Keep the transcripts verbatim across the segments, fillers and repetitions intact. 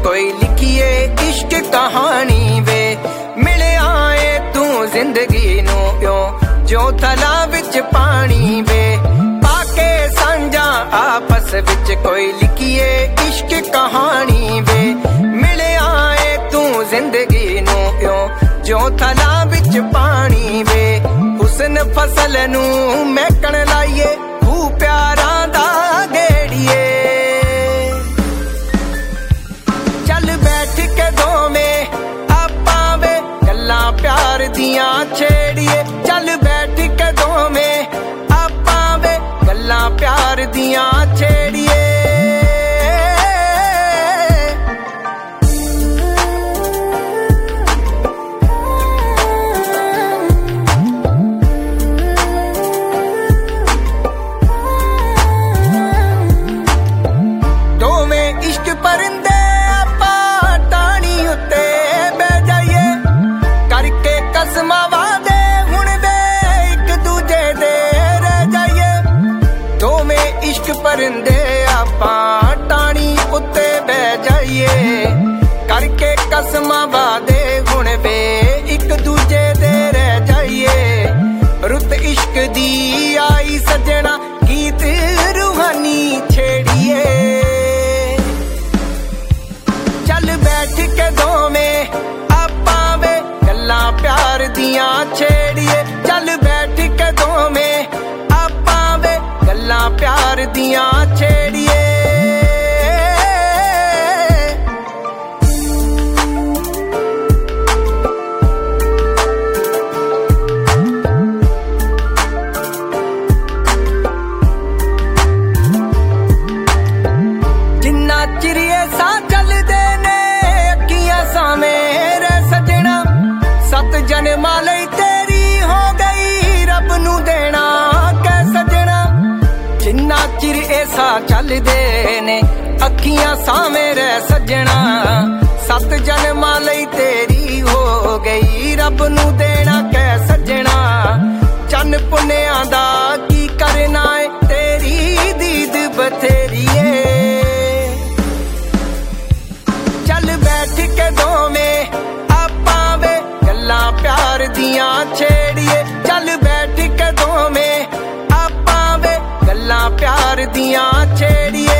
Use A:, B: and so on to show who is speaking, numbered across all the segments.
A: कोई लिखिए इश्क कहानी वे। मिलिया ए तू जिंदगी नू क्यों जो थला विच पानी वे। पाके सांझा आपस विच कोई लिखिए इश्क कहानी वे। मिलिया ए तू जिंदगी नू क्यों जो थला विच पानी वे। हुसन फसल नू महकण लाइए खूह प्यारा दा गेड़िए। चल बैठ के दोवें आपां वे गल्लां प्यार दियां छेड़िए। चल बैठ के दोवें आपां वे गल्लां प्यार दियां छेड़िए। परिंदे आपां टाणी उत्ते बह जाइए। करके कसमां वादे हुण वे एक दूजे दे रह जाइए। दोवें इश्क परिंदे आपां टाणी उत्ते बह जाइए। करके कसमां वादे हुण वे एक दूजे दे रह जाइए। रुत इश्क दी आई सजना गीत रूहानी छेड़िए। चल बैठ के दोवें आपां वे गल्लां प्यार दियां छेड़िए। चल बैठ के दोवें आपां वे गल्लां प्यार दियां छेड़िए। जिन्ना चिरिए सा चलदे सत जन्मां लई तेरी हो गई रब नू देना कै सजना। जिन्ना चिर ऐसा चलदे ने अखियां सावें रह सजना। सत जन्मां लई तेरी हो गई रब नू देना कै सजना। चन पुन्नियां दा की करना है तेरी दीद बथेरी है। चल बैठ के दोवें गल्लां प्यार दियां छेड़िए। चल बैठ के दोवें आपां वे गल्लां प्यार दियां छेड़िए।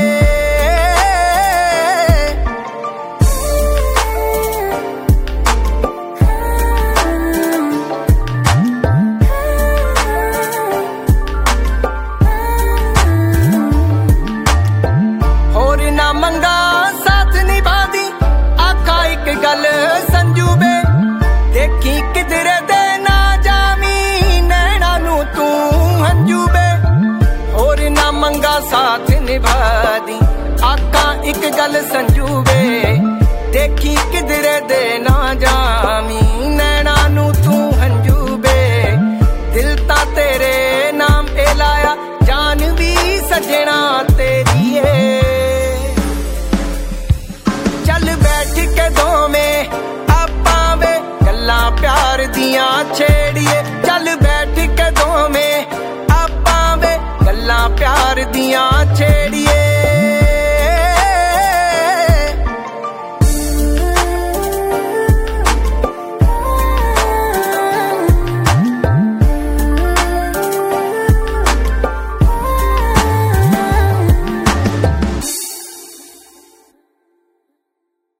A: होर ना मंगा साथ निभा दी आखा एक गल संजू बे। देखी किधरे दे ना जामी नैना नू तू हंजू बे। होर ना मंगा साथ निभा दी आका एक गल संजू बे। देखी किधरे दे ना जामी नैना नू तू हंजू बे। दिल ता तेरे नाम ए लाया जान भी सजना तेरी है। चल बैठ के दोवें गल्लां प्यार दियां छेड़िए। चल बैठ के दोवें आपां वे गल्लां प्यार दियां